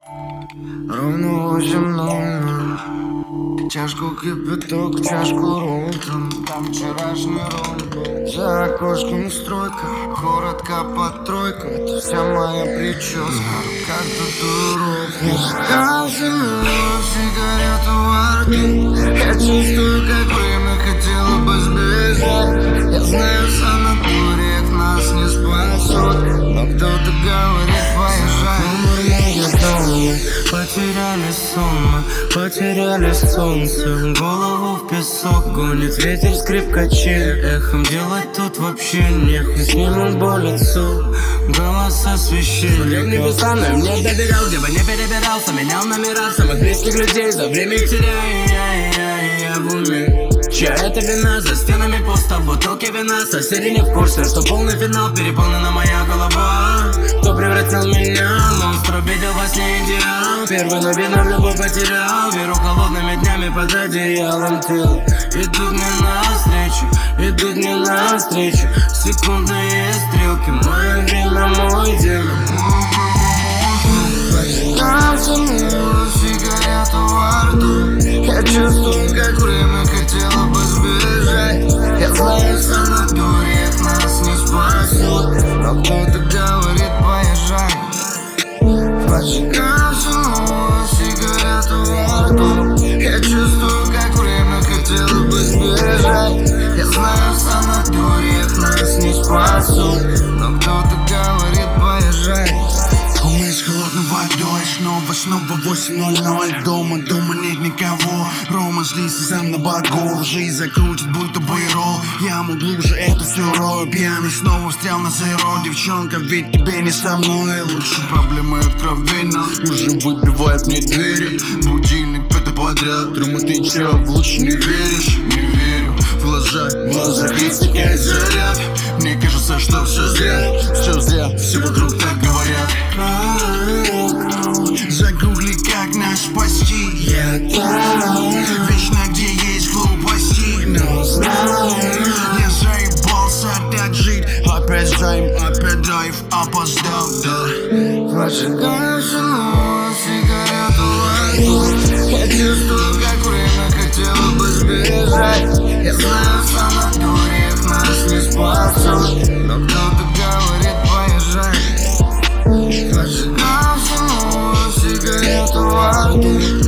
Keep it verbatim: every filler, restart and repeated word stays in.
Ровно восемь ноль ноль. Чашку кипяток, чашку роллтон. Там вчерашний ролл был. За окошком стройка, коротко под тройку. Это вся моя прическа, как татуировка. Каждую сигарету во рту. Я чувствую, как время хотело бы сбежать. Я знаю, в санаториях нас не спасут, но кто-то говорит, поезжай. Потеряли сон, мы потеряли солнце. Голову в песок гонит ветер, скрипкачи. Эхом делать тут вообще нехуй, снимут боль лицу. Голоса священника. Мне небеса, но мне доверял, где бы не перебирался. Менял номера самых близких людей, за время их теряю я, я, я в уме. Чья это вина? За стенами пусто, бутылки вина. Соседи не в курсе, что полный финал, переполнена моя голова. Кто превратил меня в монстра, видел во сне идеал. Первый новина в любовь потерял. Веру холодными днями под одеялом тел. Идут мне навстречу, идут мне навстречу. Секундные стрелки, мое время, мой день. Затянула сигарету во рту. Я чувствую, как время хотело бы сбежать. Я знаю, в санаториях нас не спасут, но кто-то говорит, поезжай. Затянула сигарету во рту. Я чувствую, как время хотело бы сбежать. Я знаю, в санаториях нас не спасут, но кто-то говорит, поезжай. Умыть с холодной водой, снова, снова восемь ноль ноль. Дома, дома нет никого. Рома злится сам на богов. Жизнь закрутит, будто байрол. Яму глубже, это все рой. Пьяный снова встрял на зеро. Девчонка, ведь тебе не со мной. Лучше проблемы откровенно уже выбивает мне двери. Будильник это подряд. Рома, ты чё, в лучше не веришь? Не верю. В глаза, в глаза истекает заряд. Мне кажется, что все зря. Все зря, все вокруг так говорят. Загугли, как нас спасти. Я там, Вечно, где есть глупости. но знаю. Я заебался опять жить. Опять драйв, опять драйв. Опоздал, да. Зажигаю снова сигарету во рту. Я чувствую, как время хотело бы сбежать. Я знаю, в санаториях нас не спасут, но кто-то говорит, поезжай. Зажигаю снова сигарету во рту.